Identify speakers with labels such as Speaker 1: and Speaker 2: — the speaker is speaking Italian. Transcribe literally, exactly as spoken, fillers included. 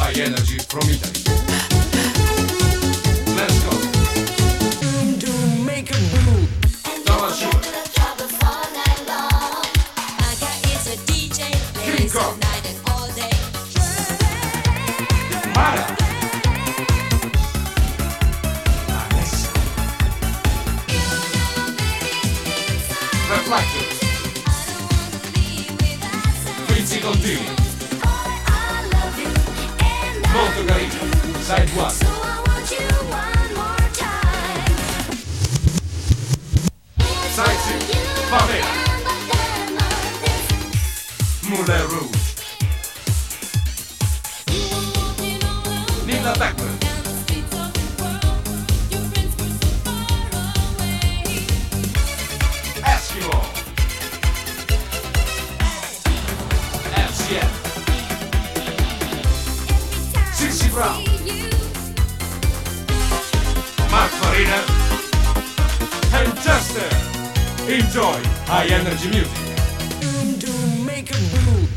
Speaker 1: High energy from Italy. Let's go.
Speaker 2: To make a move.
Speaker 1: Nova Sugar. King Kong. Mara. Alessa. Reflectors. Quincy Contini. Molto carino. Side one. Side two. Favela. Moulin Rouge. Nina Beckman. Eskimo. M C F. Sissy Brown. Mark Farina. And Chester. Enjoy high energy music.
Speaker 2: To make a move.